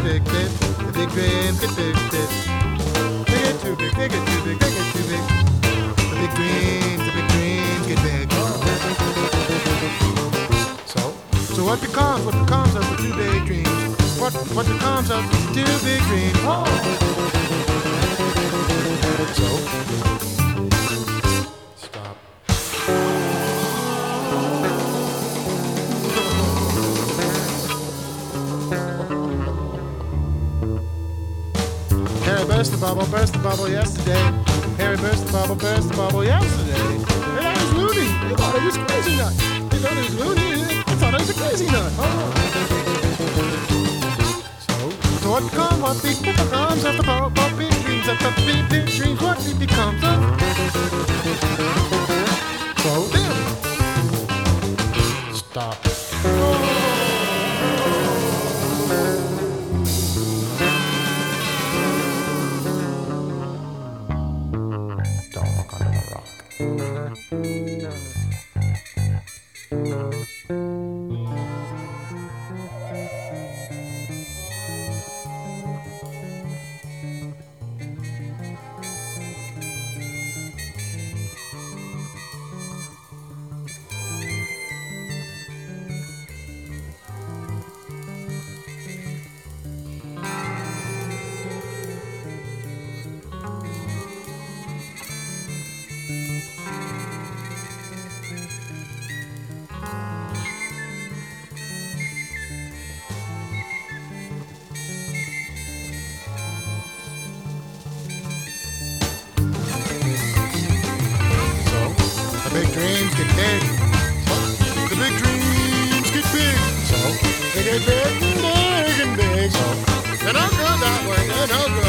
big, big. The big dreams get big, big. They get too big, they get too big, they get too big. The big dreams get big. So what becomes of the two big dreams? What becomes of the two big dreams? So stop. Harry burst the bubble yesterday. Harry burst the bubble yesterday. Hey, I was loony. He thought it was crazy nut. He thought it was loony. I thought it was a crazy nut. So what becomes of the big dreams? Of the big dreams, what it becomes of? So then, stop. Don't walk under the rock. The big dreams get big. The big dreams get big. So they get big and big and big. So they're not good that way. They're not good.